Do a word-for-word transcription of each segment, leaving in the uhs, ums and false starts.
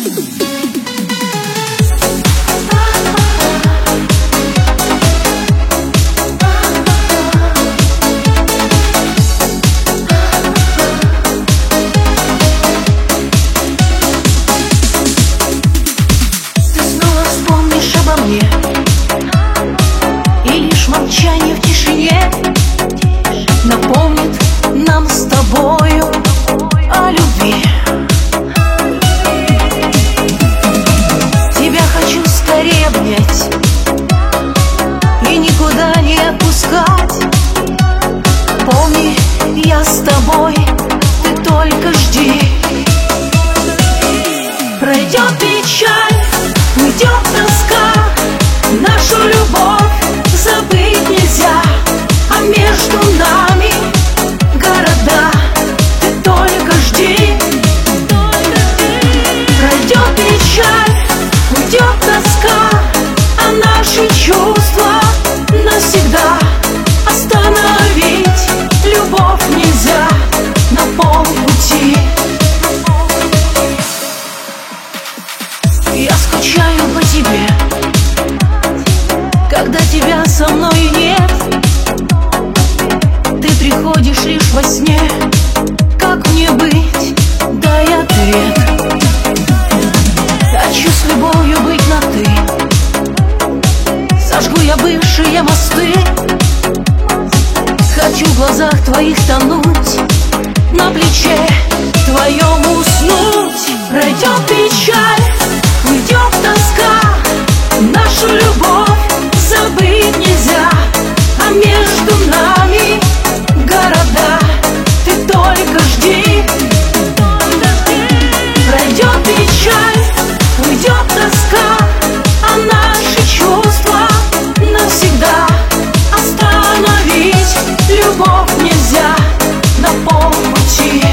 И лишь молчание в тишине напомнит нам с тобою о любви. Тебя хочу скорее обнять и никуда не отпускать. Помни, я с тобой, ты только жди. Пройдет печаль, уйдет тоска, нашу любовь забыть нельзя. А между нами города, ты только жди. Пройдет печаль, уйдет тоска, а наши чувства навсегда. Остановить любовь нельзя на полпути. Я скучаю по тебе, когда тебя со мной нет. Ты приходишь лишь во сне. Как мне быть? Дай ответ. Хочу с любовью быть на ты. Сожгу я бывшие мосты. Хочу в глазах твоих тонуть, на плече твоем уснуть. Пройдет печаль, уйдет тоска, нашу любовь забыть нельзя. А между нами города, ты только жди. Пройдет печаль, уйдет тоска, а наши чувства навсегда. Остановить любовь нельзя на полпути.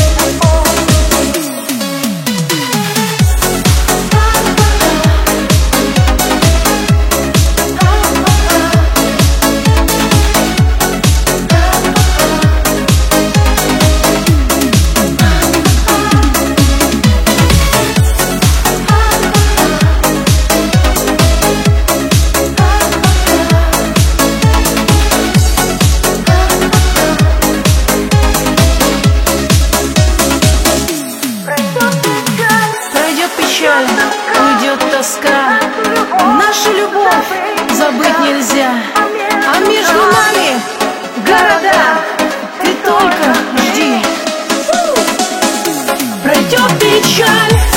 Уйдет тоска, нашу любовь забыть нельзя. А между нами города, ты только жди. Пройдет печаль,